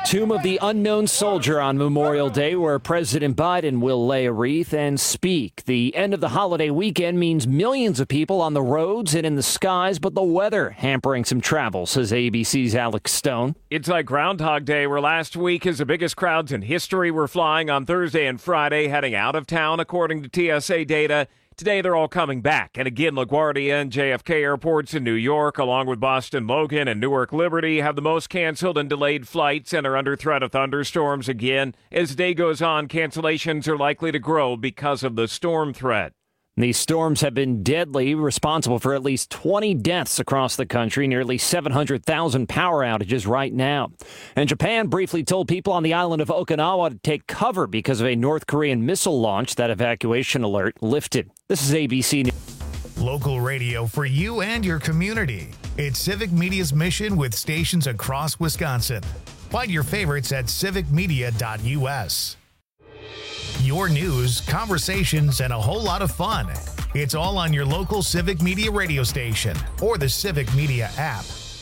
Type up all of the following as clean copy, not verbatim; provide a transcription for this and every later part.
Tomb of the Unknown Soldier on Memorial Day, where President Biden will lay a wreath and speak. The end of the holiday weekend means millions of people on the roads and in the skies, but the weather hampering some travel, says ABC's Alex Stone. It's like Groundhog Day, where last week is the biggest crowds in history were flying on Thursday and Friday, heading out of town, according to TSA data. Today, they're all coming back. And again, LaGuardia and JFK airports in New York, along with Boston Logan and Newark Liberty, have the most canceled and delayed flights and are under threat of thunderstorms again. As the day goes on, cancellations are likely to grow because of the storm threat. These storms have been deadly, responsible for at least 20 deaths across the country, nearly 700,000 power outages right now. And Japan briefly told people on the island of Okinawa to take cover because of a North Korean missile launch. That evacuation alert lifted. This is ABC News. Local radio for you and your community. It's Civic Media's mission with stations across Wisconsin. Find your favorites at civicmedia.us. Your news, conversations, and a whole lot of fun. It's all on your local Civic Media radio station or the Civic Media app.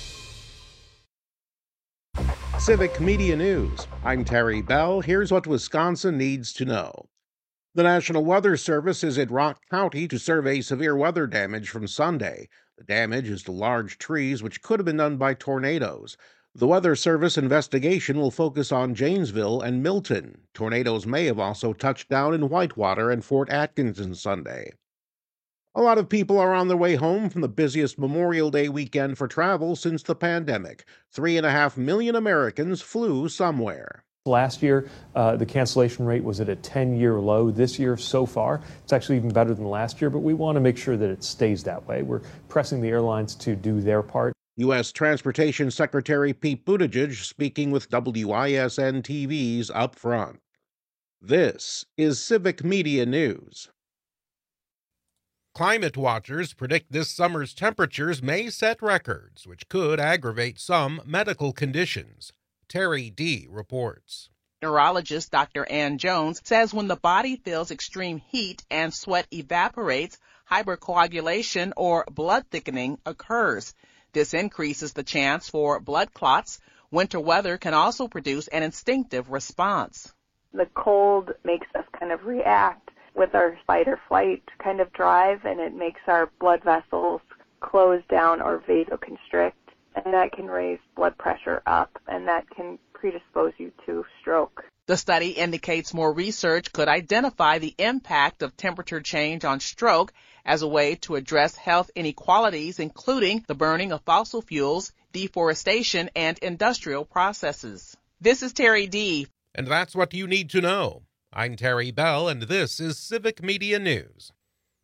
Civic Media News. I'm Terry Bell. Here's what Wisconsin needs to know. The National Weather Service is at Rock County to survey severe weather damage from Sunday. The damage is to large trees, which could have been done by tornadoes. The Weather Service investigation will focus on Janesville and Milton. Tornadoes may have also touched down in Whitewater and Fort Atkinson Sunday. A lot of people are on their way home from the busiest Memorial Day weekend for travel since the pandemic. 3.5 million Americans flew somewhere. Last year, the cancellation rate was at a 10-year low. This year, so far, it's actually even better than last year, but we want to make sure that it stays that way. We're pressing the airlines to do their part. U.S. Transportation Secretary Pete Buttigieg speaking with WISN TV's Up Front. This is Civic Media News. Climate watchers predict this summer's temperatures may set records, which could aggravate some medical conditions. Terry D. reports. Neurologist Dr. Ann Jones says when the body feels extreme heat and sweat evaporates, hypercoagulation or blood thickening occurs. This increases the chance for blood clots. Winter weather can also produce an instinctive response. The cold makes us kind of react with our fight or flight kind of drive, and it makes our blood vessels close down or vasoconstrict, and that can raise blood pressure up, and that can predispose you to stroke. The study indicates more research could identify the impact of temperature change on stroke as a way to address health inequalities, including the burning of fossil fuels, deforestation, and industrial processes. This is Terry D. And that's what you need to know. I'm Terry Bell, and this is Civic Media News.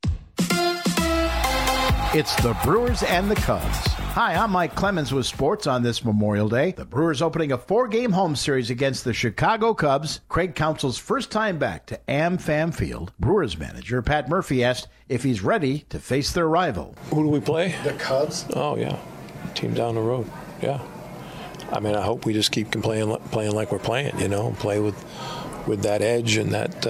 It's the Brewers and the Cubs. Hi, I'm Mike Clemens with sports on this Memorial Day. The Brewers opening a 4-game home series against the Chicago Cubs. Craig Counsell's first time back to AmFam Field. Brewers manager Pat Murphy asked if he's ready to face their rival. Who do we play? The Cubs. Oh, yeah. Team down the road. Yeah. I mean, I hope we just keep playing like we're playing, play with that edge and that,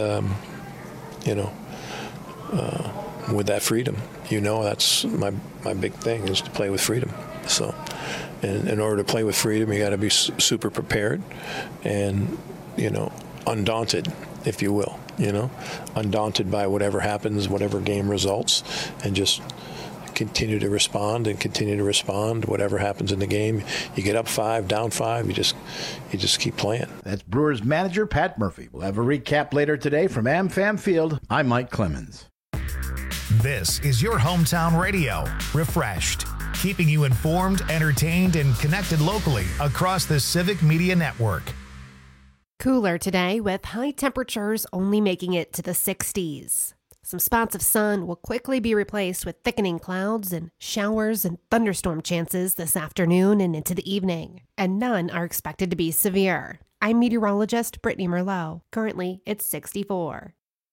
with that freedom. That's my big thing is to play with freedom. So, in order to play with freedom, you got to be super prepared and, undaunted, if you will, undaunted by whatever happens, whatever game results, and just continue to respond, whatever happens in the game. You get up 5, down 5, you just keep playing. That's Brewers manager Pat Murphy. We'll have a recap later today from AmFam Field. I'm Mike Clemens. This is your hometown radio, refreshed, keeping you informed, entertained, and connected locally across the Civic Media Network. Cooler today with high temperatures only making it to the 60s. Some spots of sun will quickly be replaced with thickening clouds and showers and thunderstorm chances this afternoon and into the evening, and none are expected to be severe. I'm meteorologist Brittany Merlot. Currently, it's 64.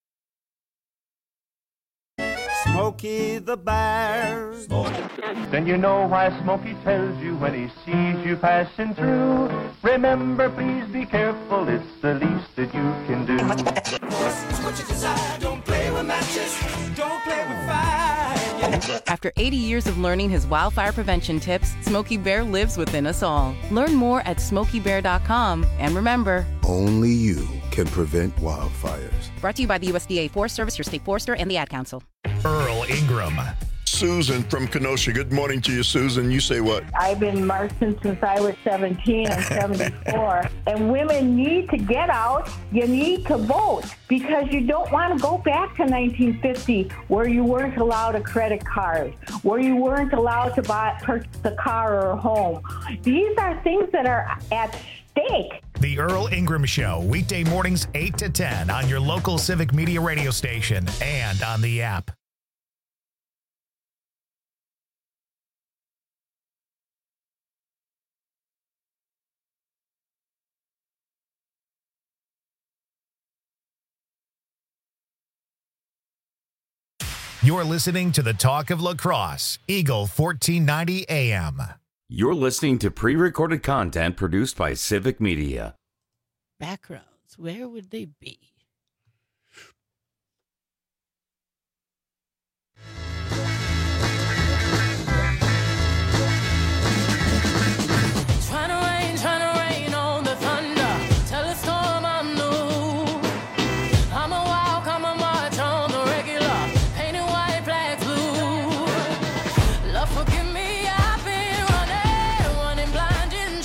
Smokey the Bear. Then you know why Smokey tells you when he sees you passing through. Remember, please be careful, it's the least that you can do. What you desire, don't play with matches, don't play with fire. After 80 years of learning his wildfire prevention tips, Smokey Bear lives within us all. Learn more at SmokeyBear.com. And remember, only you can prevent wildfires. Brought to you by the USDA Forest Service, your state forester, and the Ad Council. Earl Ingram. Susan from Kenosha. Good morning to you, Susan. You say what? I've been marching since I was 17. I'm 74. And women need to get out. You need to vote because you don't want to go back to 1950 where you weren't allowed a credit card, where you weren't allowed to purchase a car or a home. These are things that are at stake. The Earl Ingram Show, weekday mornings 8 to 10 on your local Civic Media radio station and on the app. You're listening to the Talk of La Crosse, Eagle 1490 AM. You're listening to pre-recorded content produced by Civic Media. Backgrounds, where would they be? Trying to rain on the thunder. Tell a storm I'm new. I'm a walk, I'm a march on the regular. Painted white flags blue. Love, forgive me, I've been running blind in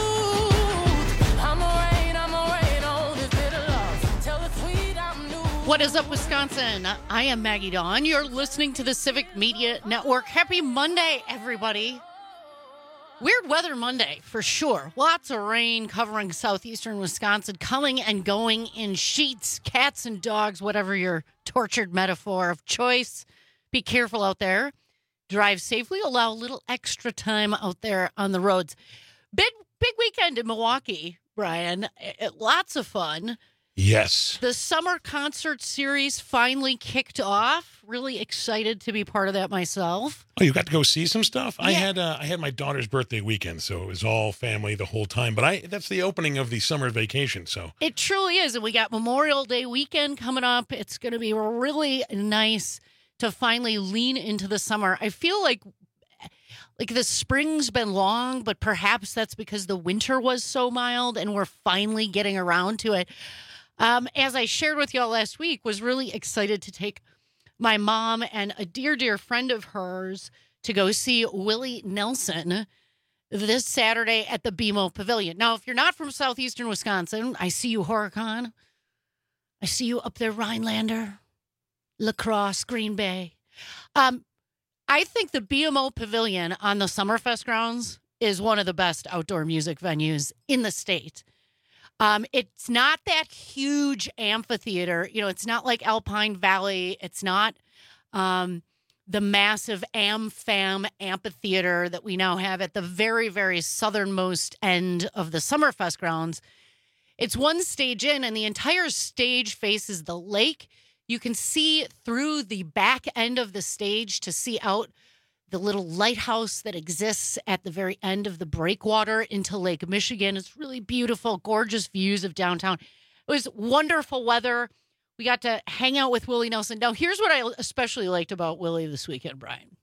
truth. I'm a rain on this bitter love. Tell the sweet I'm new. What is up, Wisconsin? I am Maggie Dawn. You're listening to the Civic Media Network. Happy Monday, everybody. Weird weather Monday, for sure. Lots of rain covering southeastern Wisconsin, coming and going in sheets, cats and dogs, whatever your tortured metaphor of choice. Be careful out there. Drive safely. Allow a little extra time out there on the roads. Big weekend in Milwaukee, Brian. Lots of fun. Yes. The summer concert series finally kicked off. Really excited to be part of that myself. Oh, you got to go see some stuff? Yeah. I had my daughter's birthday weekend, so it was all family the whole time. But that's the opening of the summer vacation, so. It truly is. And we got Memorial Day weekend coming up. It's going to be really nice to finally lean into the summer. I feel like the spring's been long, but perhaps that's because the winter was so mild and we're finally getting around to it. As I shared with y'all last week, was really excited to take my mom and a dear, dear friend of hers to go see Willie Nelson this Saturday at the BMO Pavilion. Now, if you're not from southeastern Wisconsin, I see you, Horicon. I see you up there, Rhinelander, La Crosse, Green Bay. I think the BMO Pavilion on the Summerfest grounds is one of the best outdoor music venues in the state. It's not that huge amphitheater. You know, it's not like Alpine Valley. It's not the massive AmFam amphitheater that we now have at the very, very southernmost end of the Summerfest grounds. It's one stage in, and the entire stage faces the lake. You can see through the back end of the stage to see out the little lighthouse that exists at the very end of the breakwater into Lake Michigan. It's really beautiful, gorgeous views of downtown. It was wonderful weather. We got to hang out with Willie Nelson. Now, here's what I especially liked about Willie this weekend, Brian.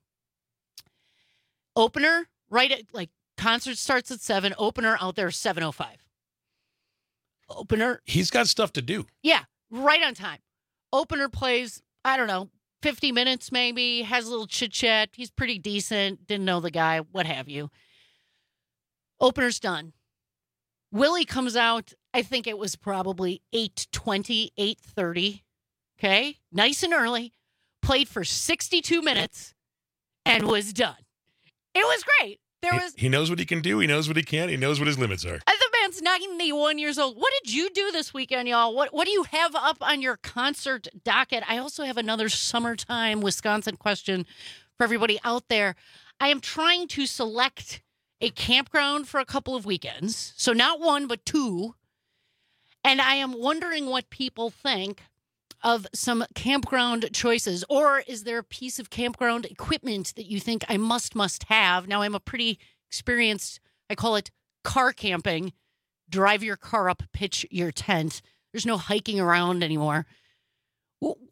Opener, right at, concert starts at 7. Opener out there, 7:05. Opener. He's got stuff to do. Yeah, right on time. Opener plays, I don't know, 50 minutes maybe, has a little chit-chat. He's pretty decent, didn't know the guy, what have you. Opener's done. Willie comes out, I think it was probably 8:20, 8:30. Okay? Nice and early. Played for 62 minutes and was done. It was great. He knows what he can do. He knows what he can't. He knows what his limits are. The man's 91 years old. What did you do this weekend, y'all? What do you have up on your concert docket? I also have another summertime Wisconsin question for everybody out there. I am trying to select a campground for a couple of weekends. So not one, but two. And I am wondering what people think of some campground choices, or is there a piece of campground equipment that you think I must have? Now, I'm a pretty experienced, I call it car camping. Drive your car up, pitch your tent. There's no hiking around anymore.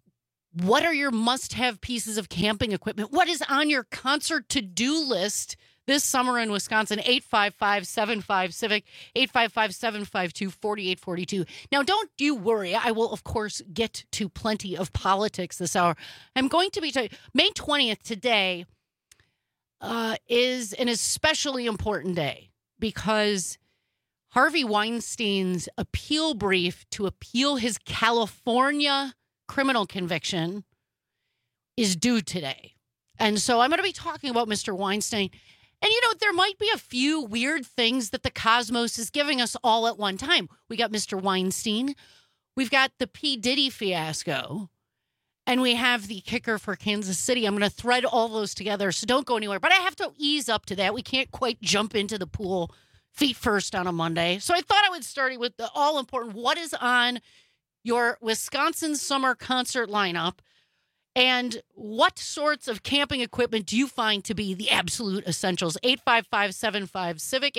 What are your must-have pieces of camping equipment? What is on your concert to-do list this summer in Wisconsin? 855-75-CIVIC, 855-752-4842. Now, don't you worry. I will, of course, get to plenty of politics this hour. I'm going to be May 20th today is an especially important day because Harvey Weinstein's appeal brief to appeal his California criminal conviction is due today. And so I'm going to be talking about Mr. Weinstein. And, there might be a few weird things that the cosmos is giving us all at one time. We got Mr. Weinstein. We've got the P. Diddy fiasco. And we have the kicker for Kansas City. I'm going to thread all those together, so don't go anywhere. But I have to ease up to that. We can't quite jump into the pool feet first on a Monday. So I thought I would start with the all-important, what is on your Wisconsin summer concert lineup, and what sorts of camping equipment do you find to be the absolute essentials? 855-75-CIVIC,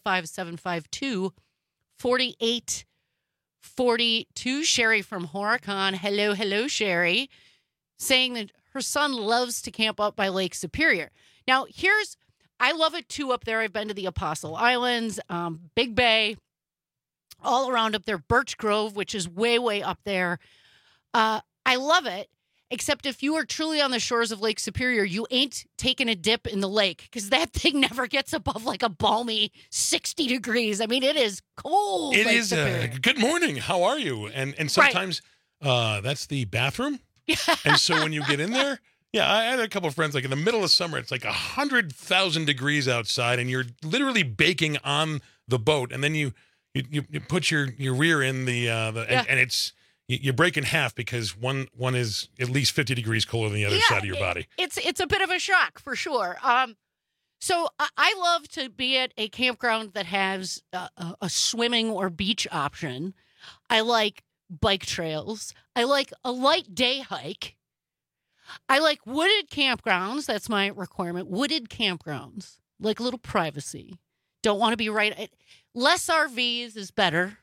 855-752-4842. Sherry from Horicon. Hello, Sherry, saying that her son loves to camp up by Lake Superior. Now, I love it too up there. I've been to the Apostle Islands, Big Bay, all around up there, Birch Grove, which is way, way up there. I love it, except if you are truly on the shores of Lake Superior, you ain't taking a dip in the lake because that thing never gets above like a balmy 60 degrees. I mean, it is cold. It is. Good morning. How are you? And sometimes that's the bathroom. And so when you get in there, I had a couple of friends, like in the middle of summer, it's like 100,000 degrees outside and you're literally baking on the boat. And then you put your rear in and it's you break in half because one is at least 50 degrees colder than the other side of your body. It's a bit of a shock for sure. So I love to be at a campground that has a swimming or beach option. I like bike trails. I like a light day hike. I like wooded campgrounds. That's my requirement. Wooded campgrounds, like a little privacy. Don't want to be less RVs is better.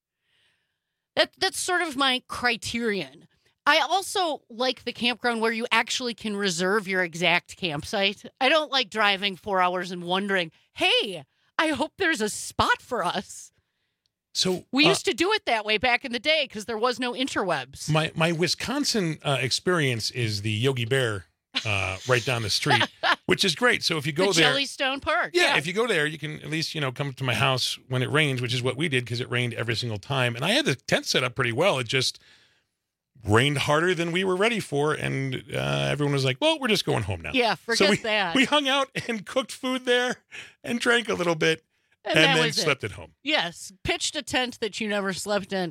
That's sort of my criterion. I also like the campground where you actually can reserve your exact campsite. I don't like driving 4 hours and wondering, hey, I hope there's a spot for us. So we used to do it that way back in the day because there was no interwebs. My Wisconsin experience is the Yogi Bear right down the street, which is great. So if you go there, Jellystone Park. Yeah, if you go there, you can at least come to my house when it rains, which is what we did because it rained every single time. And I had the tent set up pretty well. It just rained harder than we were ready for, and everyone was like, "Well, we're just going home now." Yeah, forget that. We hung out and cooked food there and drank a little bit. And then slept at home. Yes, pitched a tent that you never slept in.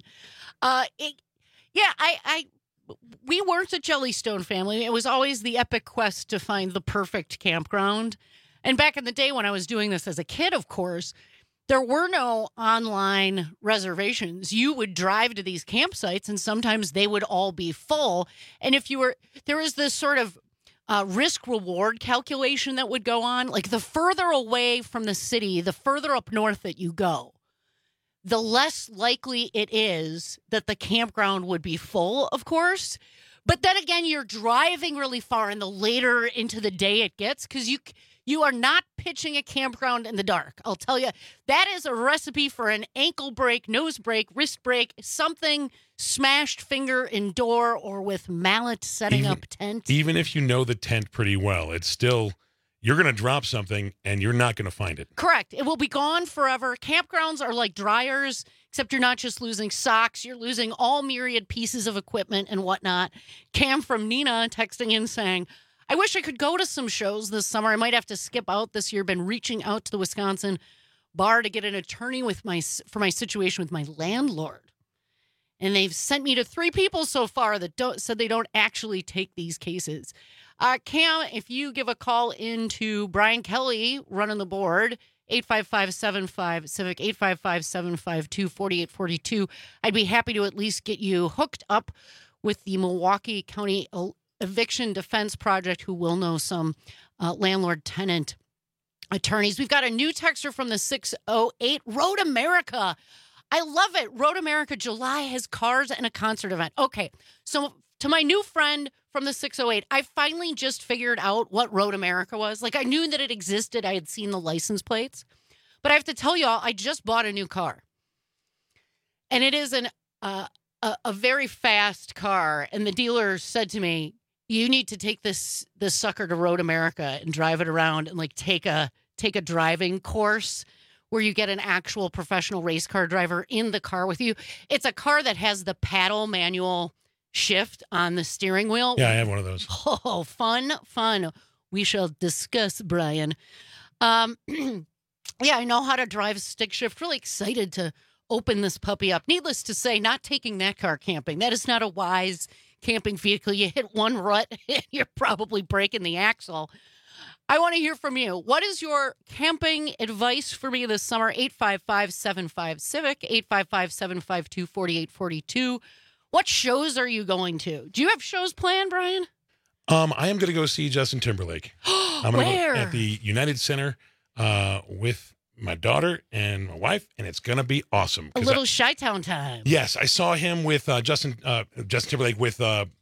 We weren't a Jellystone family. It was always the epic quest to find the perfect campground. And back in the day when I was doing this as a kid, of course, there were no online reservations. You would drive to these campsites, and sometimes they would all be full. And there was this sort of risk-reward calculation that would go on. Like the further away from the city, the further up north that you go, the less likely it is that the campground would be full, of course. But then again, you're driving really far, and the later into the day it gets, because you are not pitching a campground in the dark. I'll tell you, that is a recipe for an ankle break, nose break, wrist break, something smashed finger in door or with mallet setting up tent. Even if you know the tent pretty well, it's still, you're going to drop something and you're not going to find it. Correct. It will be gone forever. Campgrounds are like dryers, except you're not just losing socks. You're losing all myriad pieces of equipment and whatnot. Cam from Nina texting in saying, I wish I could go to some shows this summer. I might have to skip out this year. Been reaching out to the Wisconsin bar to get an attorney for my situation with my landlord. And they've sent me to 3 people so far that said they don't actually take these cases. Cam, if you give a call into Brian Kelly running the board, 855-75-CIVIC, 855-752-4842, I'd be happy to at least get you hooked up with the Milwaukee County Eviction Defense Project, who will know some landlord-tenant attorneys. We've got a new texter from the 608, Road America. I love it. Road America July has cars and a concert event. Okay, so to my new friend from the 608, I finally just figured out what Road America was. Like, I knew that it existed. I had seen the license plates. But I have to tell y'all, I just bought a new car. And it is a very fast car. And the dealer said to me, you need to take this sucker to Road America and drive it around and, like, take a driving course where you get an actual professional race car driver in the car with you. It's a car that has the paddle manual shift on the steering wheel. Yeah, I have one of those. Oh, fun. We shall discuss, Brian. Yeah, I know how to drive stick shift. Really excited to open this puppy up. Needless to say, not taking that car camping. That is not a wise camping vehicle. You hit one rut, you're probably breaking the axle. I want to hear from you. What is your camping advice for me this summer? 855-75-CIVIC, 855-752-4842. What shows are you going to? Do you have shows planned, Brian? I am going to go see Justin Timberlake. I'm going to go at the United Center with my daughter and my wife, and it's going to be awesome. A little Chi-Town time. Yes, I saw him with Justin Timberlake with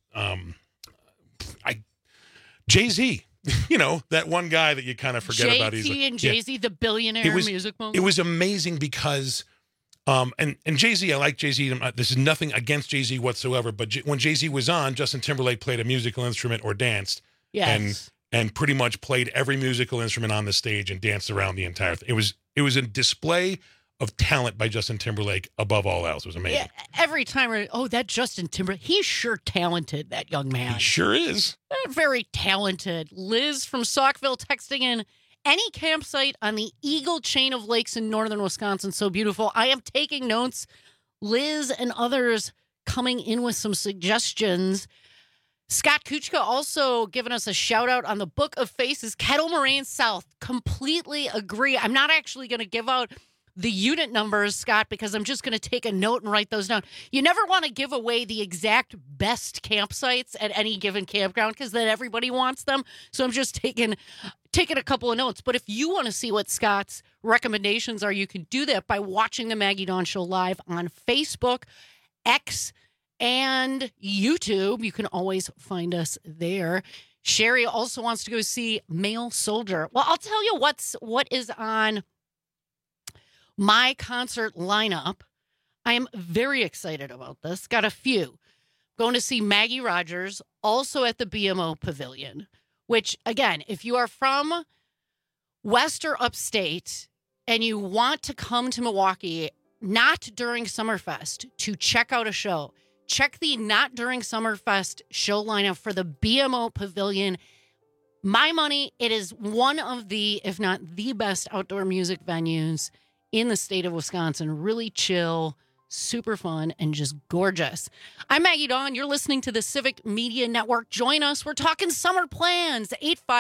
Jay-Z. You know, that one guy that you kind of forget about. JT and Jay-Z, the billionaire music moment. It was amazing because, and Jay-Z, I like Jay-Z. This is nothing against Jay-Z whatsoever, but when Jay-Z was on, Justin Timberlake played a musical instrument or danced. Yes. And pretty much played every musical instrument on the stage and danced around the entire thing. It was a display of talent by Justin Timberlake above all else. It was amazing. Yeah, every time, that Justin Timberlake, he's sure talented, that young man. He sure is. Very talented. Liz from Saukville texting in, any campsite on the Eagle chain of lakes in northern Wisconsin, so beautiful. I am taking notes. Liz and others coming in with some suggestions. Scott Kuchka also giving us a shout out on the Book of Faces, Kettle Moraine South. Completely agree. I'm not actually going to give out the unit numbers, Scott, because I'm just going to take a note and write those down. You never want to give away the exact best campsites at any given campground because then everybody wants them. So I'm just taking a couple of notes. But if you want to see what Scott's recommendations are, you can do that by watching the Maggie Dawn Show live on Facebook, X, and YouTube. You can always find us there. Sherry also wants to go see Male Soldier. Well, I'll tell you what is on my concert lineup. I am very excited about this. Got a few. Going to see Maggie Rogers, also at the BMO Pavilion, which, again, if you are from West or upstate and you want to come to Milwaukee, not during Summerfest, to check out a show, check the Not During Summerfest show lineup for the BMO Pavilion. My money, it is one of the, if not the best outdoor music venues in the state of Wisconsin. Really chill, super fun, and just gorgeous. I'm Maggie Dawn. You're listening to the Civic Media Network. Join us. We're talking summer plans.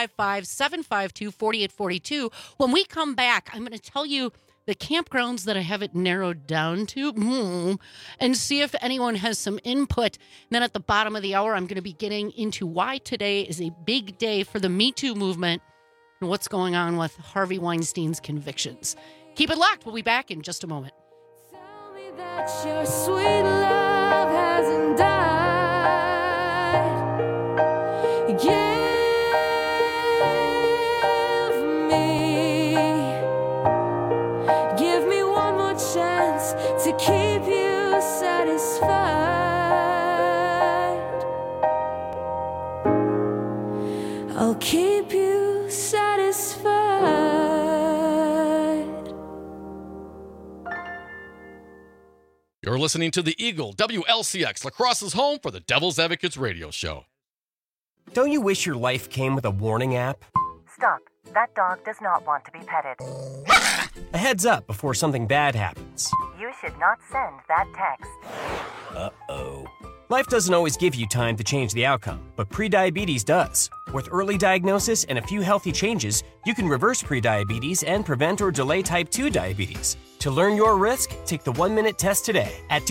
855-752-4842. When we come back, I'm going to tell you the campgrounds that I have it narrowed down to, and see if anyone has some input. And then at the bottom of the hour, I'm going to be getting into why today is a big day for the Me Too movement and what's going on with Harvey Weinstein's convictions. Keep it locked. We'll be back in just a moment. Tell me that your sweet love hasn't died. Give me one more chance to keep you satisfied. I'll keep you satisfied. You're listening to The Eagle, WLCX, La Crosse's home for the Devil's Advocates radio show. Don't you wish your life came with a warning app? Stop. That dog does not want to be petted. A heads up before something bad happens. You should not send that text. Uh-oh. Life doesn't always give you time to change the outcome, but prediabetes does. With early diagnosis and a few healthy changes, you can reverse prediabetes and prevent or delay type 2 diabetes. To learn your risk, take the 1-minute test today at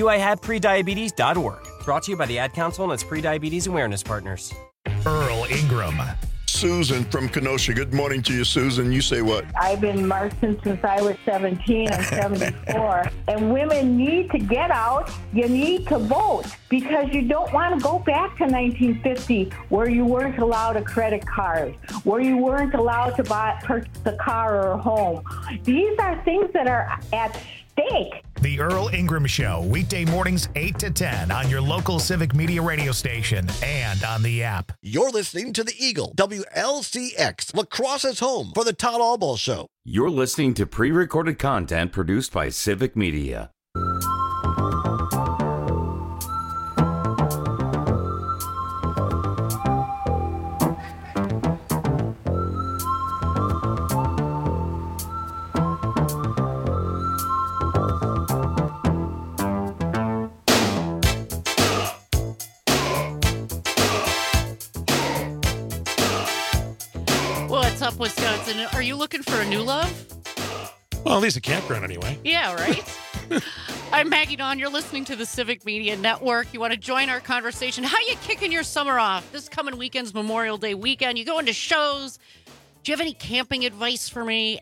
doihaveprediabetes.org. Brought to you by the Ad Council and its prediabetes awareness partners. Earl Ingram. Susan from Kenosha. Good morning to you, Susan. You say what? I've been marching since I was 17. I'm 74. And women need to get out. You need to vote because you don't want to go back to 1950 where you weren't allowed a credit card, where you weren't allowed to purchase a car or a home. These are things that are at stake. The Earl Ingram Show, weekday mornings 8 to 10 on your local Civic Media radio station and on the app. You're listening to the Eagle, WLCX, La Crosse's home for the Todd Albaugh Show. You're listening to pre-recorded content produced by Civic Media. What's up, Wisconsin? Are you looking for a new love? Well, at least a campground anyway. Yeah, right? I'm Maggie Dawn. You're listening to the Civic Media Network. You want to join our conversation? How you kicking your summer off? This coming weekend's Memorial Day weekend. You going to shows? Do you have any camping advice for me?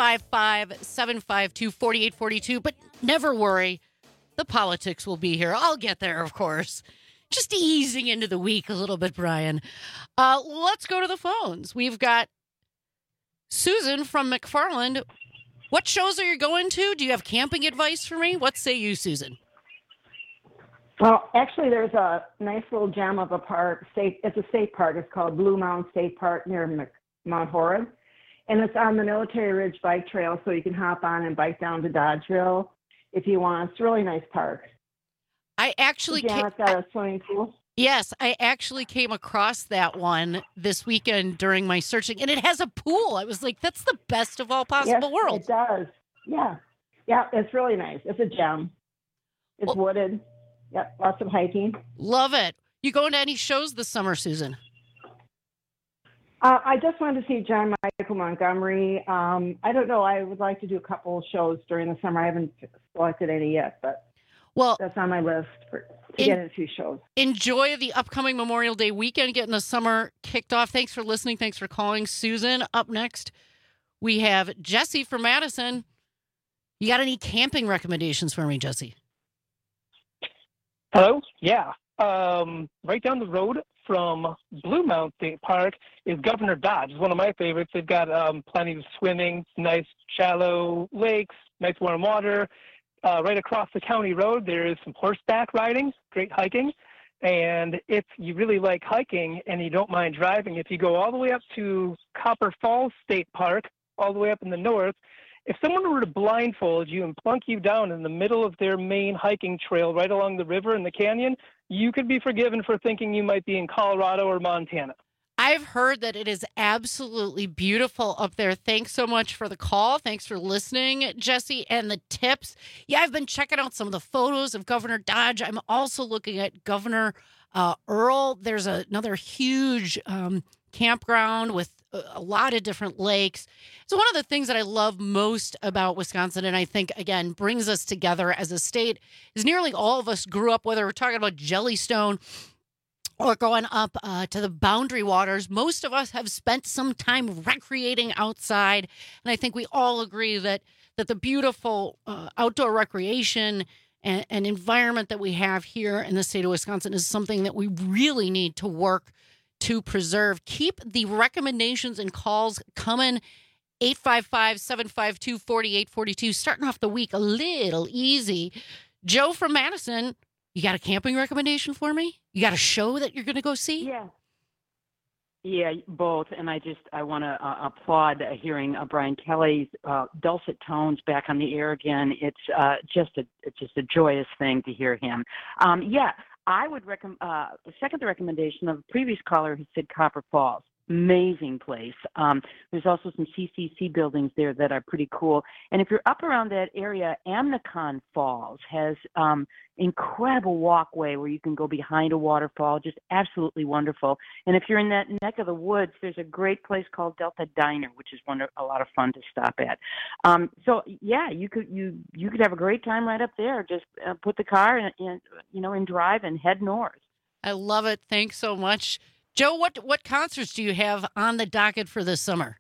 855-752-4842. But never worry. The politics will be here. I'll get there, of course. Just easing into the week a little bit, Brian. Let's go to the phones. We've got Susan from McFarland. What shows are you going to? Do you have camping advice for me? What say you, Susan? Well, actually, there's a nice little gem of a park. It's a state park. It's called Blue Mountain State Park near Mount Horeb. And it's on the Military Ridge Bike Trail, so you can hop on and bike down to Dodgeville if you want. It's a really nice park. I actually it's got a swimming pool. Yes, I actually came across that one this weekend during my searching, and it has a pool. I was like, that's the best of all possible worlds. It does. Yeah. Yeah, it's really nice. It's a gem. It's wooded. Yep, lots of hiking. Love it. You going to any shows this summer, Susan? I just wanted to see John Michael Montgomery. I don't know. I would like to do a couple of shows during the summer. I haven't selected any yet, but that's on my list to get in a few shows. Enjoy the upcoming Memorial Day weekend, getting the summer kicked off. Thanks for listening. Thanks for calling, Susan. Up next, we have Jesse from Madison. You got any camping recommendations for me, Jesse? Hello? Yeah. Right down the road from Blue Mountain State Park is Governor Dodge. It's one of my favorites. They've got plenty of swimming, nice shallow lakes, nice warm water. Right across the county road, there is some horseback riding, great hiking. And if you really like hiking and you don't mind driving, if you go all the way up to Copper Falls State Park, all the way up in the north, if someone were to blindfold you and plunk you down in the middle of their main hiking trail right along the river and the canyon, you could be forgiven for thinking you might be in Colorado or Montana. I've heard that it is absolutely beautiful up there. Thanks so much for the call. Thanks for listening, Jesse, and the tips. Yeah, I've been checking out some of the photos of Governor Dodge. I'm also looking at Governor Earl. There's another huge campground with a lot of different lakes. So one of the things that I love most about Wisconsin, and I think, again, brings us together as a state, is nearly all of us grew up, whether we're talking about Jellystone or going up to the Boundary Waters. Most of us have spent some time recreating outside. And I think we all agree that the beautiful outdoor recreation and environment that we have here in the state of Wisconsin is something that we really need to work to preserve. Keep the recommendations and calls coming. 855-752-4842. Starting off the week a little easy. Joe from Madison, you got a camping recommendation for me? You got a show that you're going to go see? Yeah, both. And I want to applaud hearing Brian Kelly's dulcet tones back on the air again. It's just a joyous thing to hear him. I would second the recommendation of a previous caller who said Copper Falls. Amazing place. There's also some CCC buildings there that are pretty cool. And if you're up around that area, Amnicon Falls has incredible walkway where you can go behind a waterfall, just absolutely wonderful. And if you're in that neck of the woods, there's a great place called Delta Diner, which is a lot of fun to stop at. You could have a great time right up there. Just put the car in drive and head north. I love it. Thanks so much, Joe, what concerts do you have on the docket for this summer?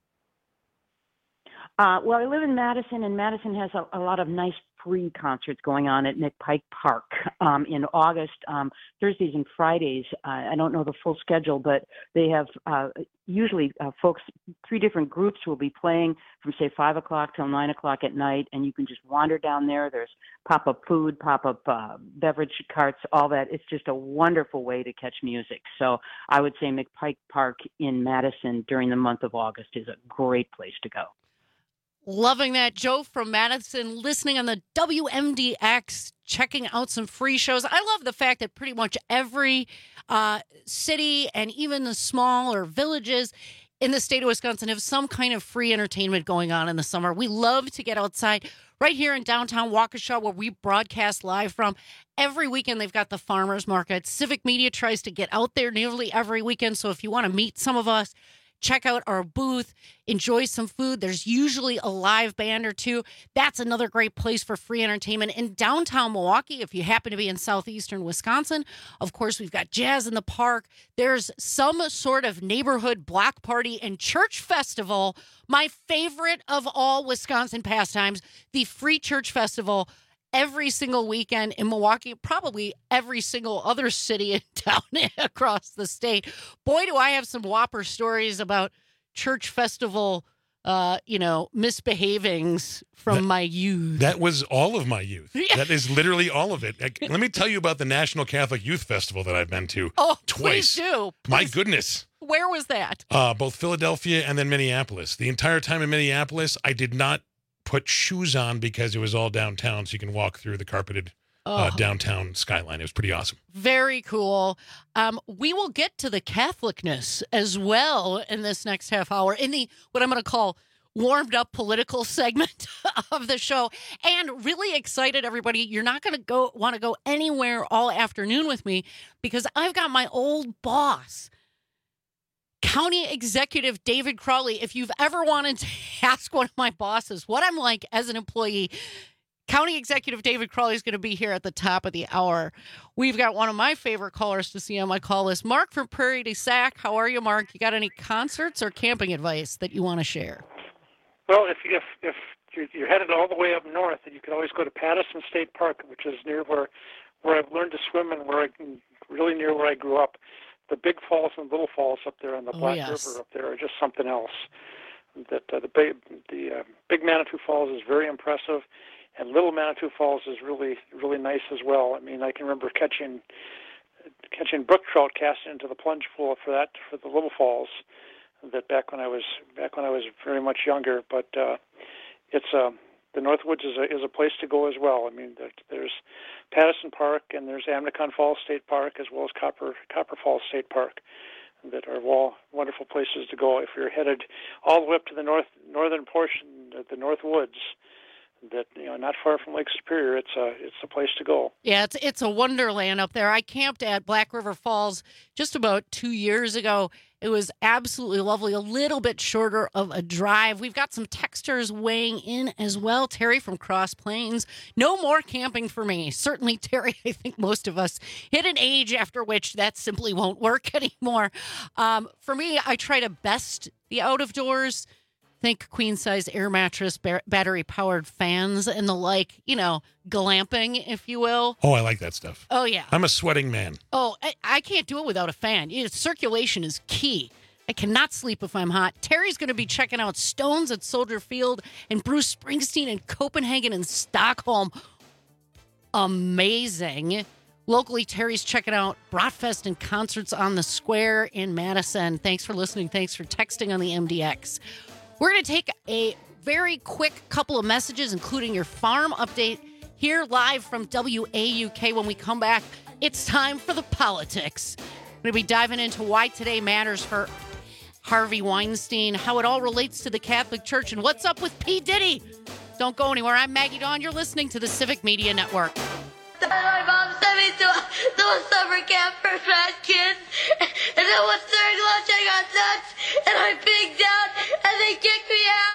Well, I live in Madison, and Madison has a lot of nice free concerts going on at McPike Park in August, Thursdays and Fridays. I don't know the full schedule, but they have usually folks, 3 different groups will be playing from, say, 5 o'clock till 9 o'clock at night, and you can just wander down there. There's pop-up food, pop-up beverage carts, all that. It's just a wonderful way to catch music. So I would say McPike Park in Madison during the month of August is a great place to go. Loving that. Joe from Madison, listening on the WMDX, checking out some free shows. I love the fact that pretty much every city and even the smaller villages in the state of Wisconsin have some kind of free entertainment going on in the summer. We love to get outside. Right here in downtown Waukesha, where we broadcast live from, every weekend they've got the farmers market. Civic Media tries to get out there nearly every weekend, so if you want to meet some of us, check out our booth, enjoy some food. There's usually a live band or two. That's another great place for free entertainment. In downtown Milwaukee, if you happen to be in southeastern Wisconsin, of course, we've got Jazz in the Park. There's some sort of neighborhood block party and church festival. My favorite of all Wisconsin pastimes, the Free Church Festival. Every single weekend in Milwaukee, probably every single other city in town across the state. Boy, do I have some whopper stories about church festival, misbehavings from my youth. That was all of my youth. Yeah. That is literally all of it. Let me tell you about the National Catholic Youth Festival that I've been to twice. Please do. My goodness. Where was that? Both Philadelphia and then Minneapolis. The entire time in Minneapolis, I did not put shoes on because it was all downtown, so you can walk through the carpeted downtown skyline. It was pretty awesome. Very cool. We will get to the Catholicness as well in this next half hour in the what I'm going to call warmed up political segment of the show. And really excited, everybody. You're not going to want to go anywhere all afternoon with me because I've got my old boss, County Executive David Crowley. If you've ever wanted to ask one of my bosses what I'm like as an employee, County Executive David Crowley is going to be here at the top of the hour. We've got one of my favorite callers to see on my call list, Mark from Prairie du Sac. How are you, Mark? You got any concerts or camping advice that you want to share? Well, if you're headed all the way up north, then you can always go to Pattison State Park, which is near where I've learned to swim and really near where I grew up. The big falls and little falls up there on the Black River up there are just something else. That the big Manitou Falls is very impressive, and Little Manitou Falls is really really nice as well. I mean, I can remember catching brook trout casting into the plunge pool for the Little Falls. That back when I was very much younger, but it's the Northwoods is a place to go as well. I mean, there's Pattison Park and there's Amnicon Falls State Park as well as Copper Falls State Park that are all wonderful places to go if you're headed all the way up to the northern portion of the Northwoods. That not far from Lake Superior, it's a place to go. Yeah, it's a wonderland up there. I camped at Black River Falls just about 2 years ago. It was absolutely lovely. A little bit shorter of a drive. We've got some texters weighing in as well. Terry from Cross Plains. No more camping for me. Certainly, Terry, I think most of us hit an age after which that simply won't work anymore. For me, I try to best the out of doors. Think queen-size air mattress, battery-powered fans, and the like, glamping, if you will. Oh, I like that stuff. Oh, yeah. I'm a sweating man. Oh, I can't do it without a fan. Circulation is key. I cannot sleep if I'm hot. Terry's going to be checking out Stones at Soldier Field and Bruce Springsteen in Copenhagen and Stockholm. Amazing. Locally, Terry's checking out Bratfest and concerts on the Square in Madison. Thanks for listening. Thanks for texting on the MDX. We're going to take a very quick couple of messages, including your farm update, here live from WAUK. When we come back, it's time for the politics. We're going to be diving into why today matters for Harvey Weinstein, how it all relates to the Catholic Church, and what's up with P. Diddy. Don't go anywhere. I'm Maggie Dawn. You're listening to the Civic Media Network. My mom sent me to a summer camp for fat kids, and then once during lunch I got nuts, and I pigged out, and they kicked me out.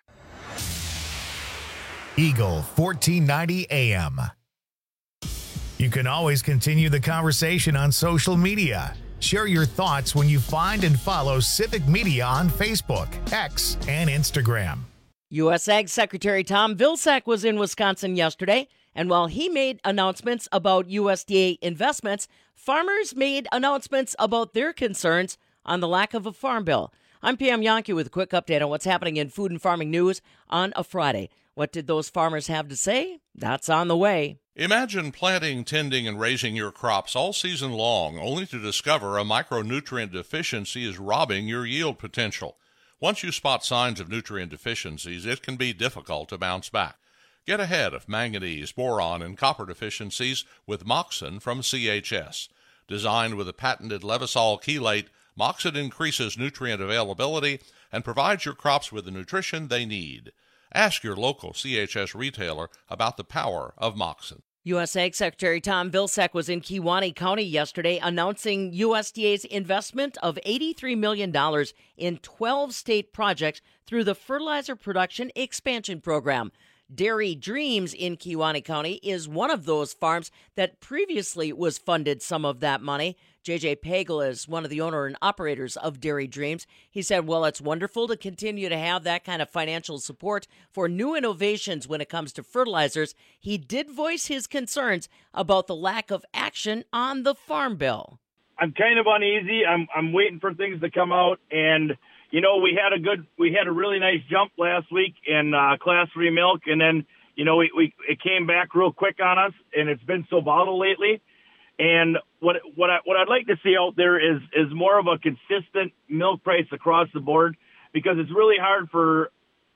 Eagle 1490 AM. You can always continue the conversation on social media. Share your thoughts when you find and follow Civic Media on Facebook, X, and Instagram. U.S. Ag Secretary Tom Vilsack was in Wisconsin yesterday, and while he made announcements about USDA investments, farmers made announcements about their concerns on the lack of a farm bill. I'm Pam Yankee with a quick update on what's happening in food and farming news on a Friday. What did those farmers have to say? That's on the way. Imagine planting, tending, and raising your crops all season long, only to discover a micronutrient deficiency is robbing your yield potential. Once you spot signs of nutrient deficiencies, it can be difficult to bounce back. Get ahead of manganese, boron, and copper deficiencies with Moxon from CHS. Designed with a patented Levosol chelate, Moxon increases nutrient availability and provides your crops with the nutrition they need. Ask your local CHS retailer about the power of Moxon. U.S. Ag Secretary Tom Vilsack was in Kewaunee County yesterday announcing USDA's investment of $83 million in 12 state projects through the Fertilizer Production Expansion Program. Dairy Dreams in Kewaunee County is one of those farms that previously was funded some of that money. J.J. Pagel is one of the owner and operators of Dairy Dreams. He said, well, it's wonderful to continue to have that kind of financial support for new innovations when it comes to fertilizers. He did voice his concerns about the lack of action on the Farm Bill. I'm kind of uneasy. I'm waiting for things to come out, and you know, we had a really nice jump last week in Class 3 milk, and then, you know, it came back real quick on us, and it's been so volatile lately. And what I'd like to see out there is more of a consistent milk price across the board, because it's really hard for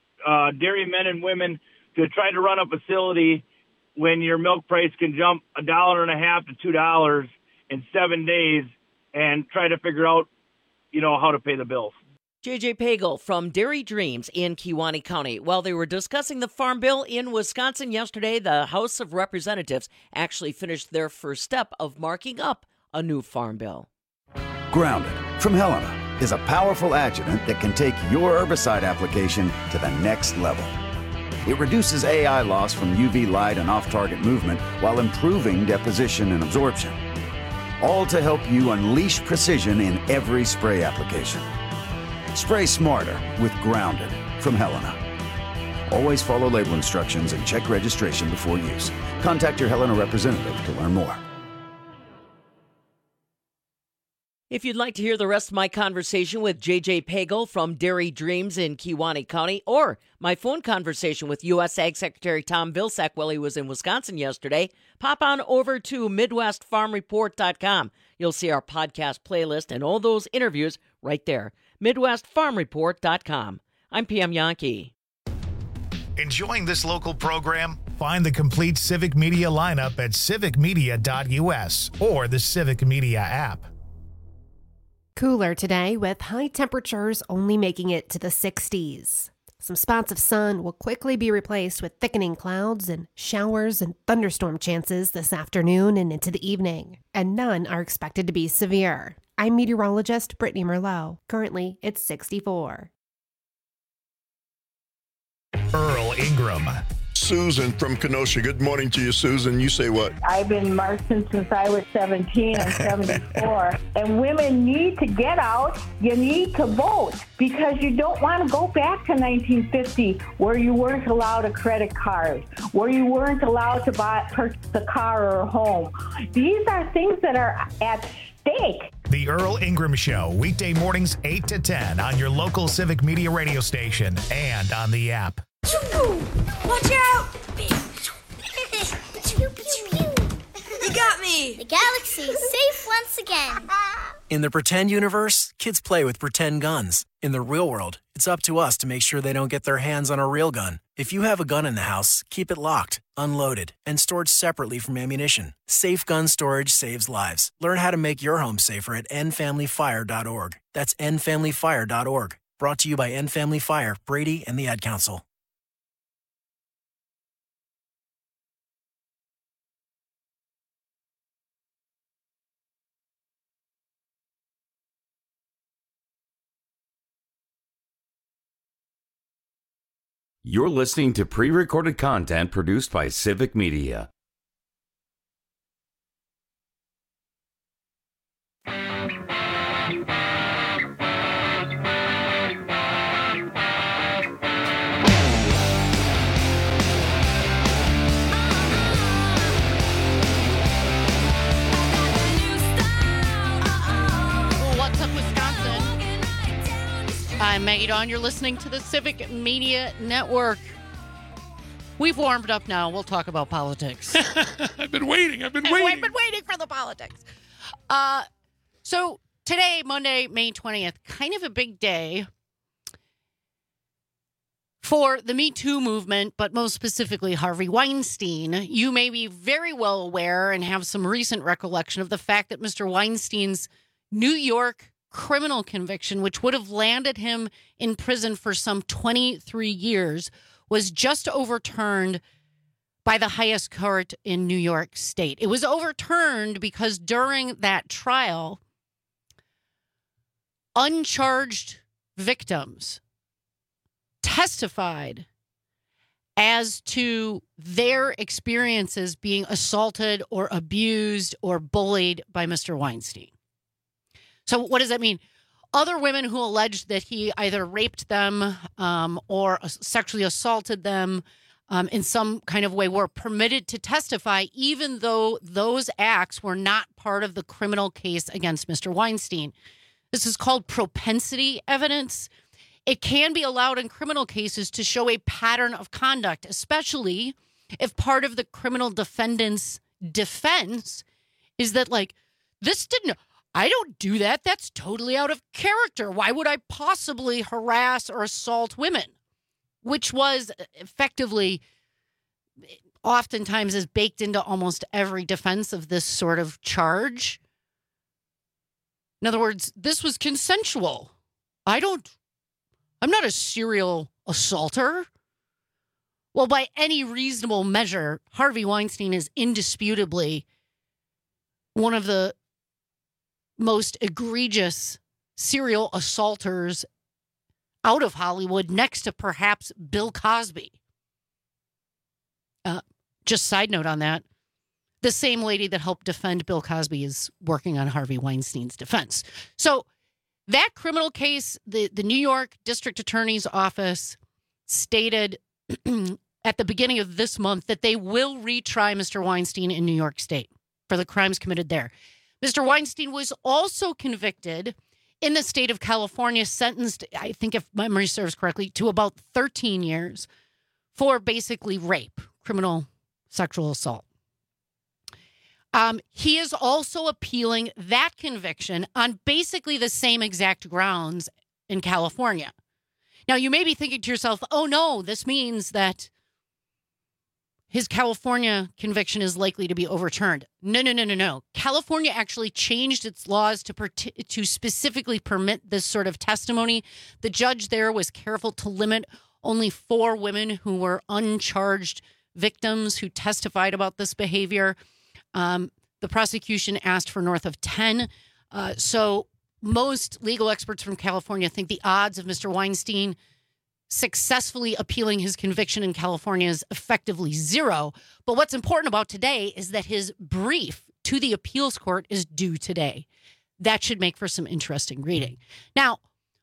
dairy men and women to try to run a facility when your milk price can jump $1.50 to $2 in 7 days and try to figure out, you know, how to pay the bills. J.J. Pagel from Dairy Dreams in Kewaunee County. While they were discussing the Farm Bill in Wisconsin yesterday, the House of Representatives actually finished their first step of marking up a new Farm Bill. Grounded from Helena is a powerful adjuvant that can take your herbicide application to the next level. It reduces AI loss from UV light and off-target movement while improving deposition and absorption. All to help you unleash precision in every spray application. Spray smarter with Grounded from Helena. Always follow label instructions and check registration before use. Contact your Helena representative to learn more. If you'd like to hear the rest of my conversation with J.J. Pagel from Dairy Dreams in Kewaunee County, or my phone conversation with U.S. Ag Secretary Tom Vilsack while he was in Wisconsin yesterday, pop on over to MidwestFarmReport.com. You'll see our podcast playlist and all those interviews right there. MidwestFarmReport.com. I'm Pam Yankee. Enjoying this local program? Find the complete Civic Media lineup at civicmedia.us or the Civic Media app. Cooler today with high temperatures only making it to the 60s. Some spots of sun will quickly be replaced with thickening clouds and showers and thunderstorm chances this afternoon and into the evening, and none are expected to be severe. I'm meteorologist Brittany Merlot. Currently, it's 64. Earl Ingram. Susan from Kenosha. Good morning to you, Susan. You say what? I've been marching since I was 17. I'm 74. And women need to get out. You need to vote, because you don't want to go back to 1950 where you weren't allowed a credit card, where you weren't allowed to purchase a car or a home. These are things that are at stake. The Earl Ingram Show, weekday mornings 8 to 10 on your local Civic Media radio station and on the app. Watch out! You got me! The galaxy's safe once again. In the pretend universe, kids play with pretend guns. In the real world, it's up to us to make sure they don't get their hands on a real gun. If you have a gun in the house, keep it locked, unloaded, and stored separately from ammunition. Safe gun storage saves lives. Learn how to make your home safer at endfamilyfire.org. That's endfamilyfire.org. Brought to you by End Family Fire, Brady, and the Ad Council. You're listening to pre-recorded content produced by Civic Media. I'm Maggie Dawn. You're listening to the Civic Media Network. We've warmed up now. We'll talk about politics. I've been waiting. We've been waiting for the politics. So today, Monday, May 20th, kind of a big day for the Me Too movement, but most specifically Harvey Weinstein. You may be very well aware and have some recent recollection of the fact that Mr. Weinstein's New York criminal conviction, which would have landed him in prison for some 23 years, was just overturned by the highest court in New York State. It was overturned because during that trial, uncharged victims testified as to their experiences being assaulted or abused or bullied by Mr. Weinstein. So what does that mean? Other women who alleged that he either raped them or sexually assaulted them in some kind of way were permitted to testify, even though those acts were not part of the criminal case against Mr. Weinstein. This is called propensity evidence. It can be allowed in criminal cases to show a pattern of conduct, especially if part of the criminal defendant's defense is that, like, I don't do that. That's totally out of character. Why would I possibly harass or assault women? Which was effectively, oftentimes, is baked into almost every defense of this sort of charge. In other words, this was consensual. I'm not a serial assaulter. Well, by any reasonable measure, Harvey Weinstein is indisputably one of the most egregious serial assaulters out of Hollywood, next to perhaps Bill Cosby. Just side note on that, the same lady that helped defend Bill Cosby is working on Harvey Weinstein's defense. So that criminal case, the New York District Attorney's Office stated at the beginning of this month that they will retry Mr. Weinstein in New York State for the crimes committed there. Mr. Weinstein was also convicted in the state of California, sentenced, I think if memory serves correctly, to about 13 years for basically rape, criminal sexual assault. He is also appealing that conviction on basically the same exact grounds in California. Now, you may be thinking to yourself, oh no, this means that his California conviction is likely to be overturned. No. California actually changed its laws to specifically permit this sort of testimony. The judge there was careful to limit only 4 women who were uncharged victims who testified about this behavior. The prosecution asked for north of 10. So most legal experts from California think the odds of Mr. Weinstein successfully appealing his conviction in California is effectively 0. But what's important about today is that his brief to the appeals court is due today. That should make for some interesting reading. Now,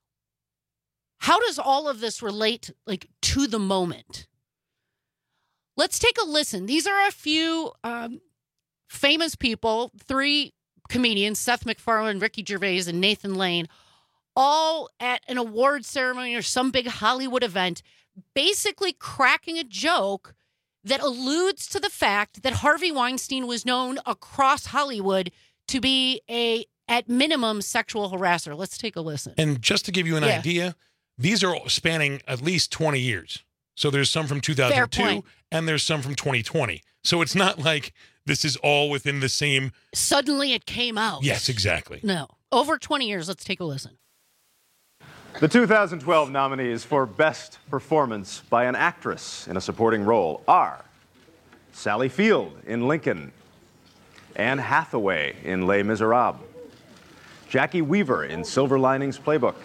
how does all of this relate, like, to the moment? Let's take a listen. These are a few famous people, 3 comedians, Seth MacFarlane, Ricky Gervais, and Nathan Lane, all at an award ceremony or some big Hollywood event, basically cracking a joke that alludes to the fact that Harvey Weinstein was known across Hollywood to be at minimum, sexual harasser. Let's take a listen. And just to give you an idea, these are spanning at least 20 years. So there's some from 2002 and there's some from 2020. So it's not like this is all within the same. Suddenly it came out. Yes, exactly. No. Over 20 years. Let's take a listen. The 2012 nominees for Best Performance by an Actress in a Supporting Role are Sally Field in Lincoln, Anne Hathaway in Les Miserables, Jackie Weaver in Silver Linings Playbook,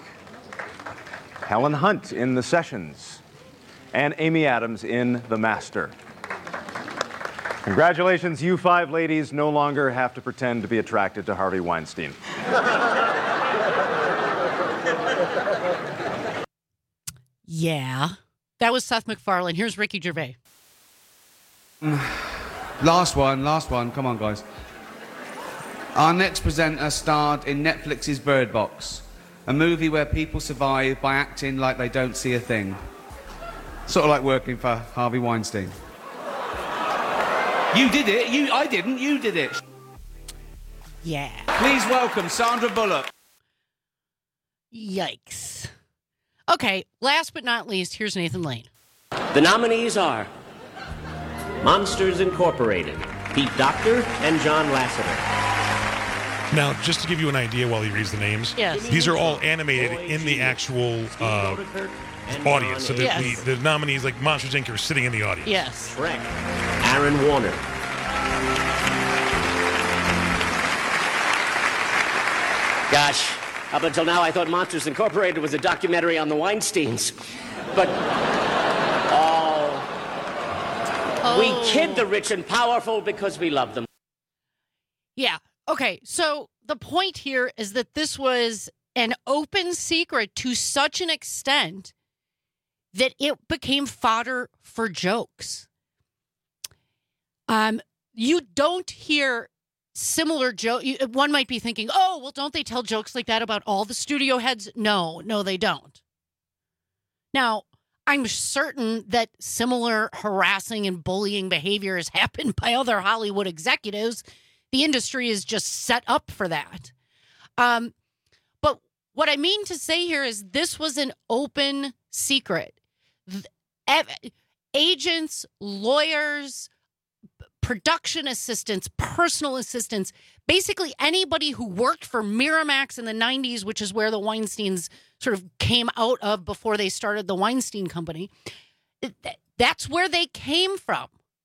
Helen Hunt in The Sessions, and Amy Adams in The Master. Congratulations, you 5 ladies no longer have to pretend to be attracted to Harvey Weinstein. Yeah. That was Seth MacFarlane. Here's Ricky Gervais. Last one. Come on, guys. Our next presenter starred in Netflix's Bird Box. A movie where people survive by acting like they don't see a thing. Sort of like working for Harvey Weinstein. You did it. I didn't. You did it. Yeah. Please welcome Sandra Bullock. Yikes. Okay, last but not least, here's Nathan Lane. The nominees are Monsters Incorporated, Pete Docter, and John Lasseter. Now, just to give you an idea while he reads the names, yes. These are all animated in the actual audience. So the nominees, like Monsters, Inc., are sitting in the audience. Yes. Shrek, Aaron Warner. Gosh, up until now I thought Monsters Incorporated was a documentary on the Weinsteins. But, we kid the rich and powerful because we love them. Yeah. Okay, so the point here is that this was an open secret to such an extent that it became fodder for jokes. You don't hear similar joke. One might be thinking, oh, well, don't they tell jokes like that about all the studio heads? No, they don't. Now, I'm certain that similar harassing and bullying behavior has happened by other Hollywood executives. The industry is just set up for that. But what I mean to say here is this was an open secret. Agents, lawyers, production assistants, personal assistants, basically anybody who worked for Miramax in the 90s, which is where the Weinsteins sort of came out of before they started the Weinstein Company. That's where they came from.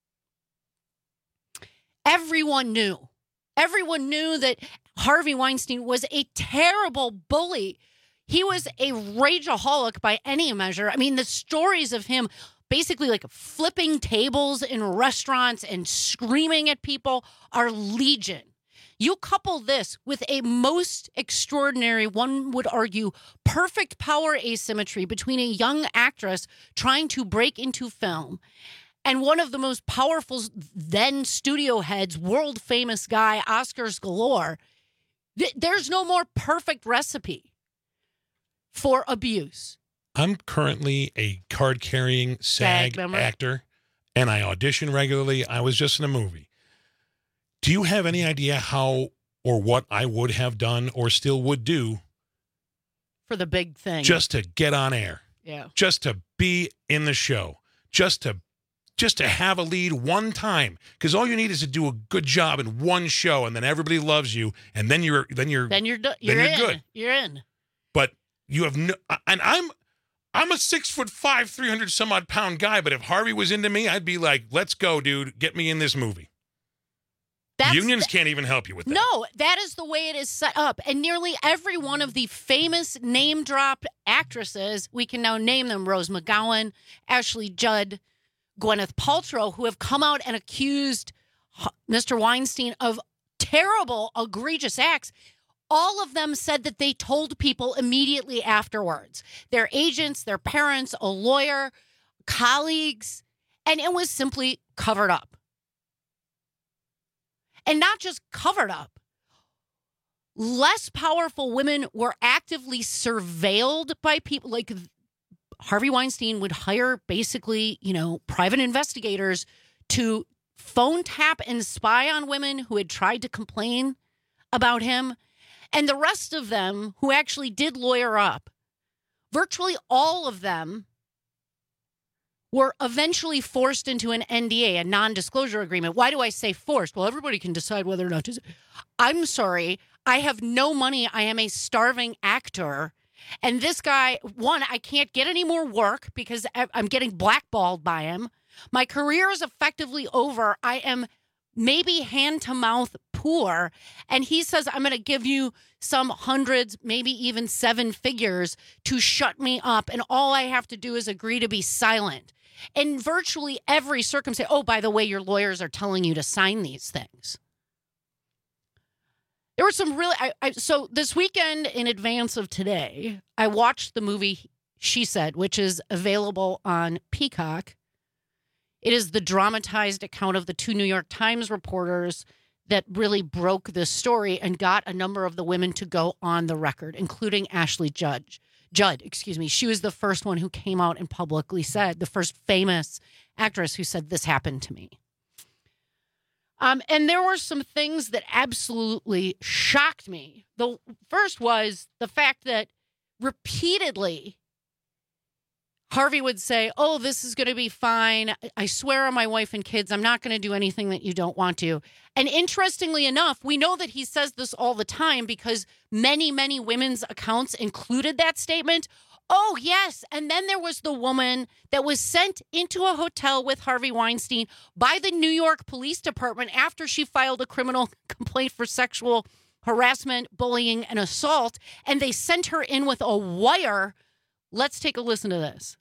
Everyone knew. Everyone knew that Harvey Weinstein was a terrible bully. He was a rageaholic by any measure. I mean, the stories of him basically like flipping tables in restaurants and screaming at people are legion. You couple this with a most extraordinary, one would argue, perfect power asymmetry between a young actress trying to break into film and one of the most powerful then studio heads, world famous guy, Oscars galore. There's no more perfect recipe for abuse. I'm currently a card-carrying SAG actor, and I audition regularly. I was just in a movie. Do you have any idea how or what I would have done or still would do for the big thing? Just to get on air. Yeah. Just to be in the show. Just to have a lead one time, because all you need is to do a good job in one show, and then everybody loves you, and then you're good. You're in. But you have no, and I'm a 6'5", 300 some odd pound guy. But if Harvey was into me, I'd be like, "Let's go, dude, get me in this movie." Unions can't even help you with that. No, that is the way it is set up. And nearly every one of the famous name-dropped actresses, we can now name them: Rose McGowan, Ashley Judd, Gwyneth Paltrow, who have come out and accused Mr. Weinstein of terrible, egregious acts. All of them said that they told people immediately afterwards. Their agents, their parents, a lawyer, colleagues, and it was simply covered up. And not just covered up. Less powerful women were actively surveilled by people. Like Harvey Weinstein would hire basically, private investigators to phone tap and spy on women who had tried to complain about him. And the rest of them who actually did lawyer up, virtually all of them were eventually forced into an NDA, a non-disclosure agreement. Why do I say forced? Well, everybody can decide whether or not to. I'm sorry. I have no money. I am a starving actor. And this guy, one, I can't get any more work because I'm getting blackballed by him. My career is effectively over. I am maybe hand-to-mouth poor. And he says, I'm going to give you some hundreds, maybe even 7 figures to shut me up. And all I have to do is agree to be silent. In virtually every circumstance, oh, by the way, your lawyers are telling you to sign these things. There were some really, so this weekend in advance of today, I watched the movie She Said, which is available on Peacock. It is the dramatized account of the 2 New York Times reporters that really broke this story and got a number of the women to go on the record, including Ashley Judd. She was the first one who came out and publicly said, the first famous actress who said, this happened to me. And there were some things that absolutely shocked me. The first was the fact that repeatedly Harvey would say, oh, this is going to be fine. I swear on my wife and kids, I'm not going to do anything that you don't want to. And interestingly enough, we know that he says this all the time because many, many women's accounts included that statement. Oh, yes. And then there was the woman that was sent into a hotel with Harvey Weinstein by the New York Police Department after she filed a criminal complaint for sexual harassment, bullying, and assault. And they sent her in with a wire. Let's take a listen to this.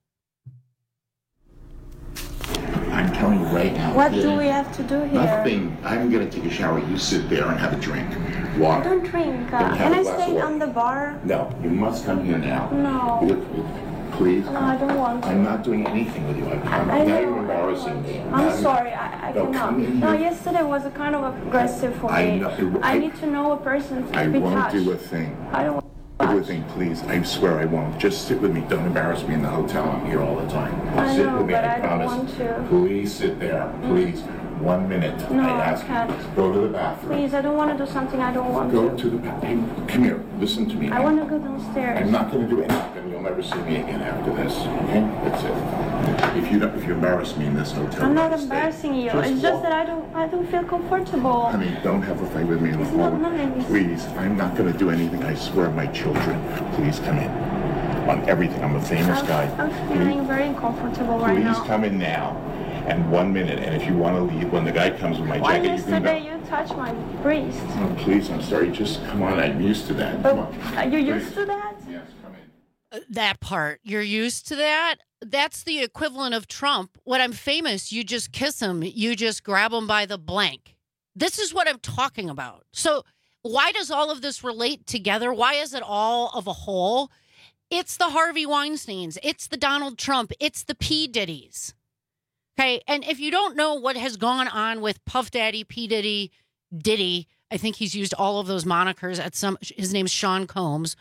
I'm telling you right now. What do we have to do here? Nothing. I'm going to take a shower. You sit there and have a drink. Water. I don't drink. Can I stay on the bar? No, you must come here now. No. Please. No, I don't want to. I'm not doing anything with you. Now you're embarrassing me. I'm sorry. I cannot. No, yesterday was kind of aggressive for me. I need to know a person to be touched. I won't do a thing. I don't. Everything, please. I swear I won't. Just sit with me. Don't embarrass me in the hotel. I'm here all the time. I sit know, with me. but I I promise. don't want to. Please sit there. Please. 1 minute. No, I ask I can't. you. Go to the bathroom. Please, I don't want to do something I don't want Go to the bathroom. Come here. Listen to me. I want to go downstairs. I'm not going to do anything. You'll never see me again after this. Okay? That's it. If you embarrass me in this hotel, I'm not embarrassing you. It's just that I don't feel comfortable. Honey, don't have a fight with me in the hall. Please, I'm not going to do anything. I swear on my children. Please come in. On everything. I'm a famous guy. I'm feeling very uncomfortable right now. Please come in now. And 1 minute. And if you want to leave, when the guy comes with my Why jacket, you can go. yesterday you touched my breast? Oh, please, I'm sorry. Just come on. I'm used to that. Come on. Are you used to that? Yes, come in. That part, you're used to that? That's the equivalent of Trump. When I'm famous, you just kiss him. You just grab him by the blank. This is what I'm talking about. So why does all of this relate together? Why is it all of a whole? It's the Harvey Weinsteins. It's the Donald Trump. It's the P. Diddy's. Okay, and if you don't know what has gone on with Puff Daddy, P. Diddy, I think he's used all of those monikers his name's Sean Combs.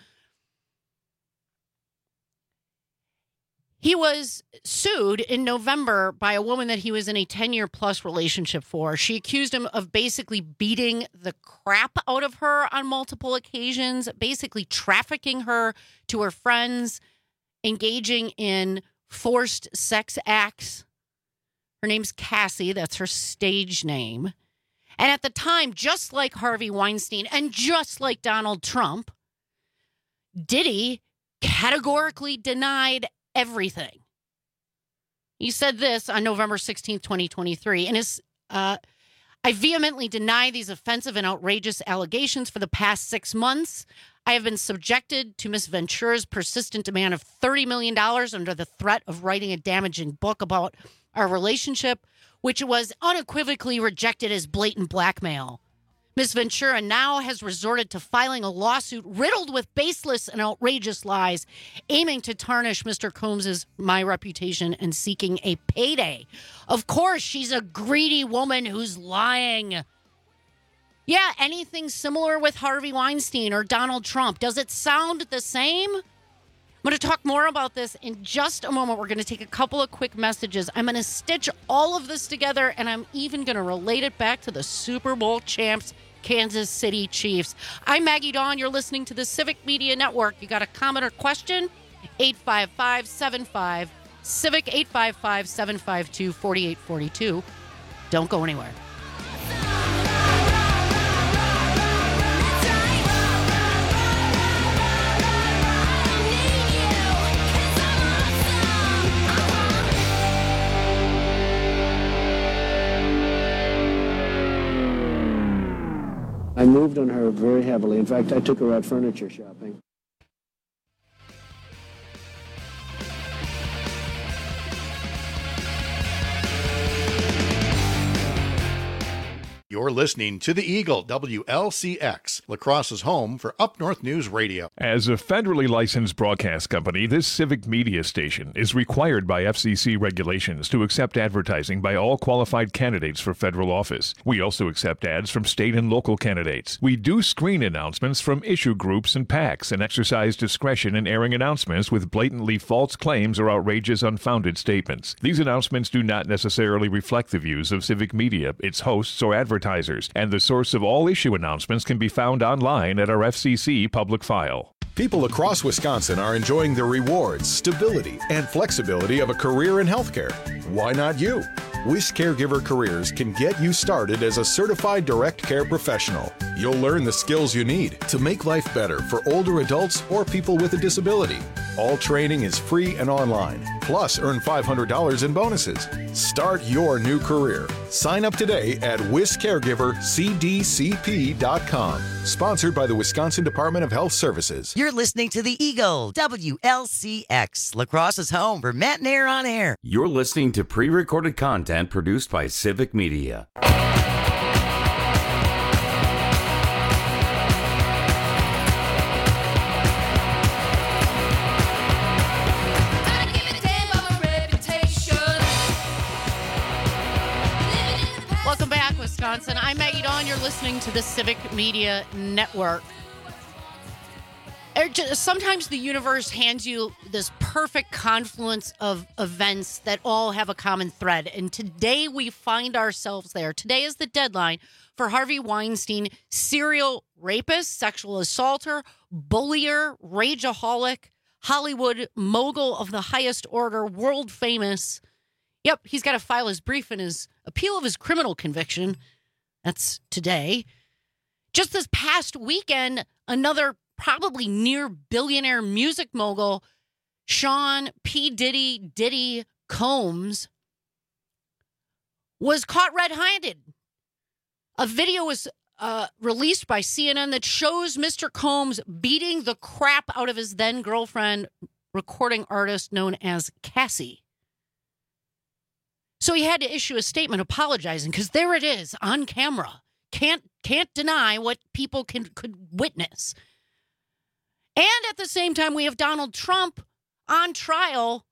He was sued in November by a woman that he was in a 10-year plus relationship for. She accused him of basically beating the crap out of her on multiple occasions, basically trafficking her to her friends, engaging in forced sex acts. Her name's Cassie. That's her stage name. And at the time, just like Harvey Weinstein and just like Donald Trump, Diddy categorically denied everything. He said this on November 16th, 2023. I vehemently deny these offensive and outrageous allegations. For the past 6 months, I have been subjected to Ms. Ventura's persistent demand of $30 million under the threat of writing a damaging book about our relationship, which was unequivocally rejected as blatant blackmail. Ms. Ventura now has resorted to filing a lawsuit riddled with baseless and outrageous lies, aiming to tarnish Mr. Combs' my reputation and seeking a payday. Of course, she's a greedy woman who's lying. Yeah, anything similar with Harvey Weinstein or Donald Trump. Does it sound the same? I'm going to talk more about this in just a moment. We're going to take a couple of quick messages. I'm going to stitch all of this together, and I'm even going to relate it back to the Super Bowl champs, Kansas City Chiefs. I'm Maggie Dawn. You're listening to the Civic Media Network. You got a comment or question? 855-75-CIVIC, 855-752-4842. Don't go anywhere. I moved on her very heavily. In fact, I took her out furniture shopping. You're listening to the Eagle, WLCX, La Crosse's home for Up North News Radio. As a federally licensed broadcast company, this civic media station is required by FCC regulations to accept advertising by all qualified candidates for federal office. We also accept ads from state and local candidates. We do screen announcements from issue groups and PACs and exercise discretion in airing announcements with blatantly false claims or outrageous, unfounded statements. These announcements do not necessarily reflect the views of Civic Media, its hosts, or advertisers, and the source of all issue announcements can be found online at our FCC public file. People across Wisconsin are enjoying the rewards, stability, and flexibility of a career in healthcare. Why not you? Wish Caregiver Careers can get you started as a certified direct care professional. You'll learn the skills you need to make life better for older adults or people with a disability. All training is free and online. Plus, earn $500 in bonuses. Start your new career. Sign up today at WisCaregiverCDCP.com. Sponsored by the Wisconsin Department of Health Services. You're listening to the Eagle, WLCX, La Crosse's home for Matt and Air on Air. You're listening to pre-recorded content produced by Civic Media. Welcome back, Wisconsin. I'm Maggie Dawn. You're listening to the Civic Media Network. Sometimes the universe hands you this perfect confluence of events that all have a common thread. And today we find ourselves there. Today is the deadline for Harvey Weinstein, serial rapist, sexual assaulter, bullier, rageaholic, Hollywood mogul of the highest order, world famous. Yep, he's got to file his brief and his appeal of his criminal conviction. That's today. Just this past weekend, another probably near billionaire music mogul, Sean P. Diddy Combs, was caught red-handed. A video was released by CNN that shows Mr. Combs beating the crap out of his then-girlfriend, recording artist known as Cassie. So he had to issue a statement apologizing because there it is on camera. Can't deny what people could witness. And at the same time, we have Donald Trump on trial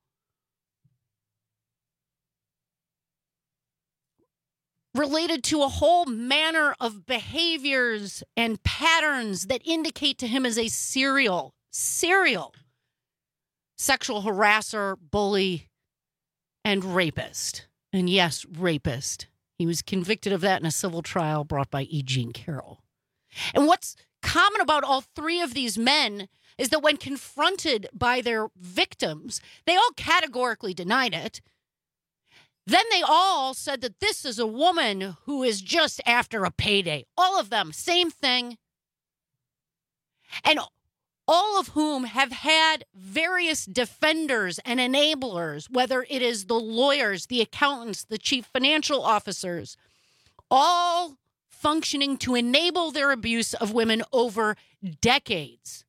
related to a whole manner of behaviors and patterns that indicate to him as a serial sexual harasser, bully, and rapist. And yes, rapist. He was convicted of that in a civil trial brought by E. Jean Carroll. And what's common about all three of these men is that when confronted by their victims, they all categorically denied it. Then they all said that this is a woman who is just after a payday. All of them, same thing. And all of whom have had various defenders and enablers, whether it is the lawyers, the accountants, the chief financial officers, all functioning to enable their abuse of women over decades.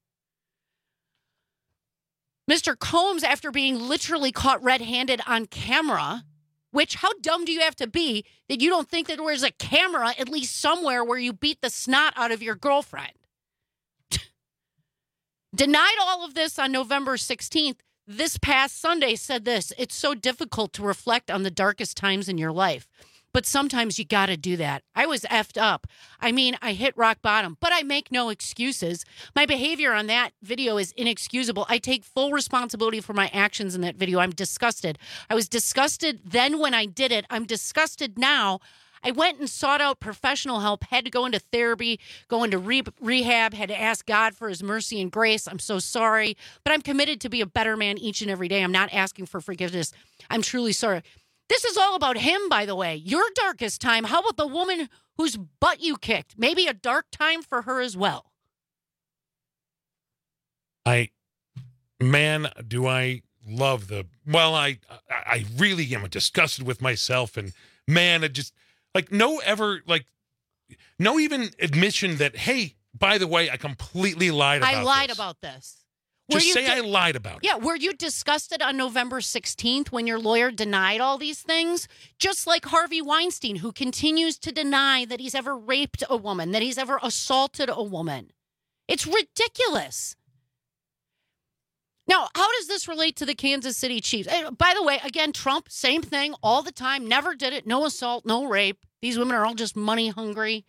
Mr. Combs, after being literally caught red-handed on camera, which how dumb do you have to be that you don't think that there was a camera at least somewhere where you beat the snot out of your girlfriend? Denied all of this on November 16th. This past Sunday said this: it's so difficult to reflect on the darkest times in your life, but sometimes you got to do that. I was effed up. I mean, I hit rock bottom, but I make no excuses. My behavior on that video is inexcusable. I take full responsibility for my actions in that video. I'm disgusted. I was disgusted then when I did it. I'm disgusted now. I went and sought out professional help, had to go into therapy, go into rehab, had to ask God for his mercy and grace. I'm so sorry, but I'm committed to be a better man each and every day. I'm not asking for forgiveness. I'm truly sorry. This is all about him, by the way. Your darkest time. How about the woman whose butt you kicked? Maybe a dark time for her as well. Do I love I really am disgusted with myself, and man, it just, no even admission that, hey, by the way, I completely lied about this. I lied about this. Just say I lied about it. Yeah, were you disgusted on November 16th when your lawyer denied all these things? Just like Harvey Weinstein, who continues to deny that he's ever raped a woman, that he's ever assaulted a woman. It's ridiculous. Now, how does this relate to the Kansas City Chiefs? By the way, again, Trump, same thing all the time, never did it, no assault, no rape. These women are all just money hungry.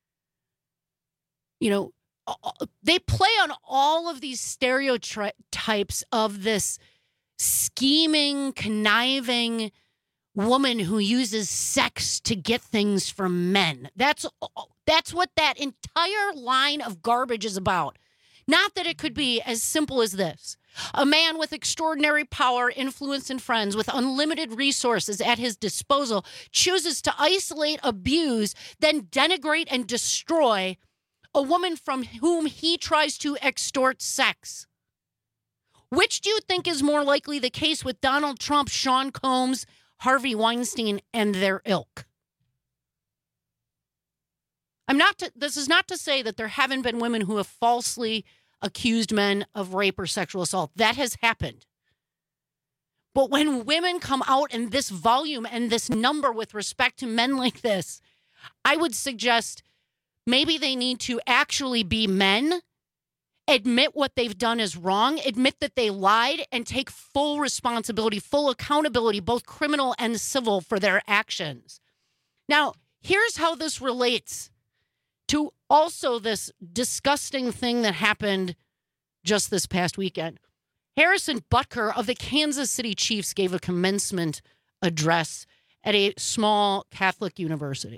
You know, they play on all of these stereotypes of this scheming, conniving woman who uses sex to get things from men. That's what that entire line of garbage is about. Not that it could be as simple as this. A man with extraordinary power, influence, and friends with unlimited resources at his disposal chooses to isolate, abuse, then denigrate and destroy a woman from whom he tries to extort sex. Which do you think is more likely the case with Donald Trump, Sean Combs, Harvey Weinstein, and their ilk? This is not to say that there haven't been women who have falsely accused men of rape or sexual assault. That has happened. But when women come out in this volume and this number with respect to men like this, I would suggest maybe they need to actually be men, admit what they've done is wrong, admit that they lied, and take full responsibility, full accountability, both criminal and civil, for their actions. Now, here's how this relates to also this disgusting thing that happened just this past weekend. Harrison Butker of the Kansas City Chiefs gave a commencement address at a small Catholic university.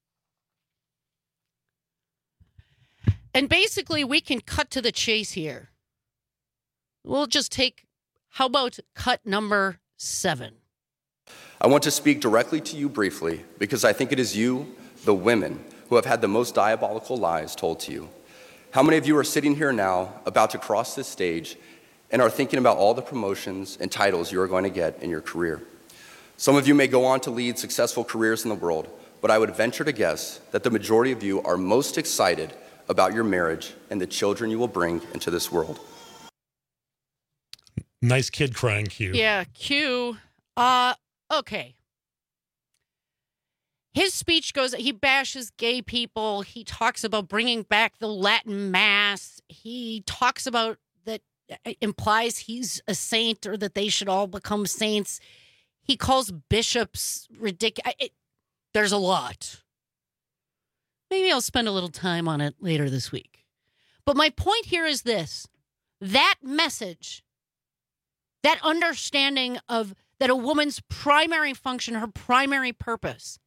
And basically, we can cut to the chase here. We'll just how about cut number 7? I want to speak directly to you briefly because I think it is you, the women, who have had the most diabolical lies told to you. How many of you are sitting here now, about to cross this stage, and are thinking about all the promotions and titles you are going to get in your career? Some of you may go on to lead successful careers in the world, but I would venture to guess that the majority of you are most excited about your marriage and the children you will bring into this world. Nice kid crying, Q. Yeah, Q. Okay. His speech he bashes gay people. He talks about bringing back the Latin Mass. He talks about that implies he's a saint or that they should all become saints. He calls bishops ridiculous. There's a lot. Maybe I'll spend a little time on it later this week. But my point here is this. That message, that understanding of that a woman's primary function, her primary purpose,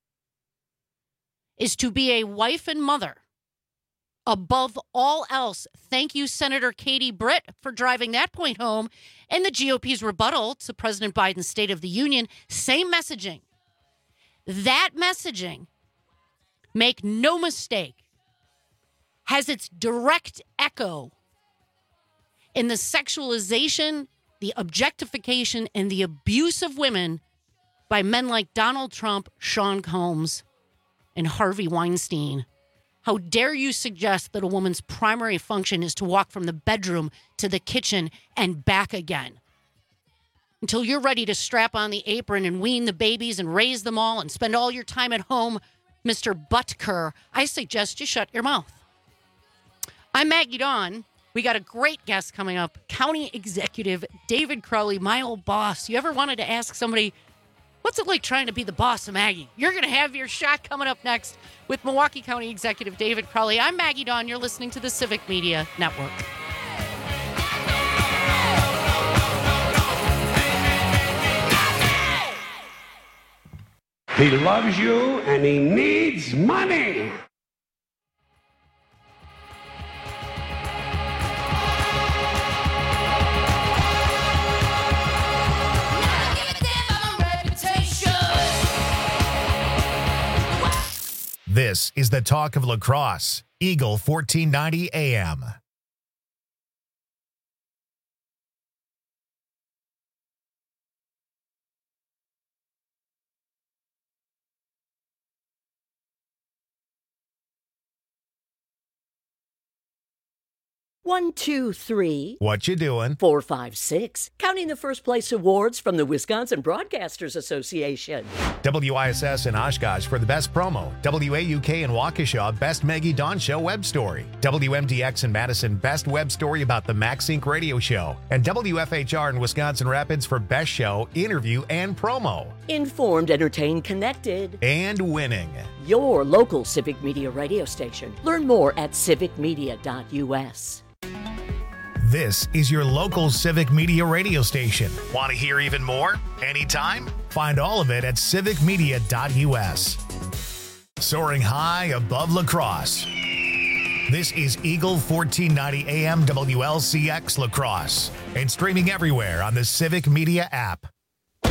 is to be a wife and mother. Above all else, thank you, Senator Katie Britt, for driving that point home. And the GOP's rebuttal to President Biden's State of the Union, same messaging. That messaging, make no mistake, has its direct echo in the sexualization, the objectification, and the abuse of women by men like Donald Trump, Sean Combs, and Harvey Weinstein. How dare you suggest that a woman's primary function is to walk from the bedroom to the kitchen and back again? Until you're ready to strap on the apron and wean the babies and raise them all and spend all your time at home, Mr. Butker, I suggest you shut your mouth. I'm Maggie Dawn. We got a great guest coming up, County Executive David Crowley, my old boss. You ever wanted to ask somebody, what's it like trying to be the boss of Maggie? You're going to have your shot coming up next with Milwaukee County Executive David Crowley. I'm Maggie Dawn. You're listening to the Civic Media Network. He loves you and he needs money. This is the talk of La Crosse, Eagle 1490 AM. 1, 2, 3. What you doing? 4, 5, 6. Counting the first place awards from the Wisconsin Broadcasters Association. WISS in Oshkosh for the best promo. WAUK in Waukesha, best Maggie Dawn Show web story. WMDX in Madison, best web story about the Max Inc. radio show. And WFHR in Wisconsin Rapids for best show, interview, and promo. Informed, entertained, connected. And winning. Your local Civic Media radio station. Learn more at civicmedia.us. This is your local Civic Media radio station. Want to hear even more? Anytime? Find all of it at civicmedia.us. Soaring high above La Crosse. This is Eagle 1490 AM WLCX La Crosse and streaming everywhere on the Civic Media app.